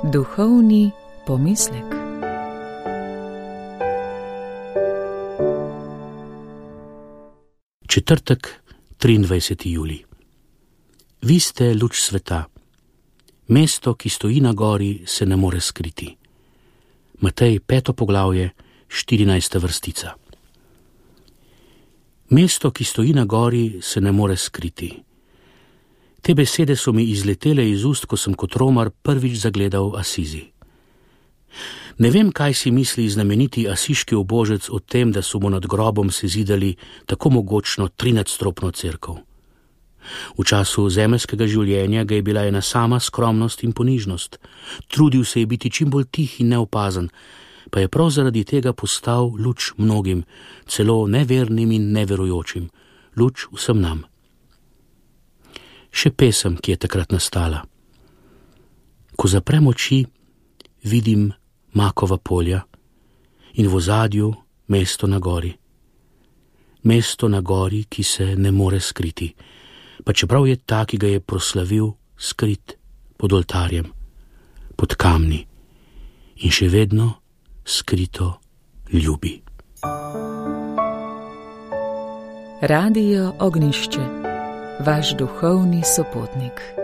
Duhovni pomislek. Četrtek, 23. julij. Vi ste luč sveta. Mesto, ki stoji na gori, se ne more skriti. Matej 5. poglavje, 14. vrstica. Mesto, ki stoji na gori, se ne more skriti. Te besede so mi izletele iz ust, ko sem kot romar prvič zagledal Asizi. Ne vem, kaj si misli znameniti asiški ubožec o tem, da so mu nad grobom sezidali tako mogočno 13-stropno cerkev. V času zemeljskega življenja ga je bila ena sama skromnost in ponižnost. Trudil se je biti čim bolj tih in neopazen, pa je prav zaradi tega postal luč mnogim, celo nevernim in neverujočim, luč vsem nam. Še pesem, ki je takrat nastala. Ko zaprem oči, vidim makova polja in v ozadju mesto na gori. Mesto na gori, ki se ne more skriti, pa čeprav je ta, ki ga je proslavil, skrit pod oltarjem, pod kamni in še vedno skrito ljubi. Radio Ognjišče, vaš duhovni sopotnik.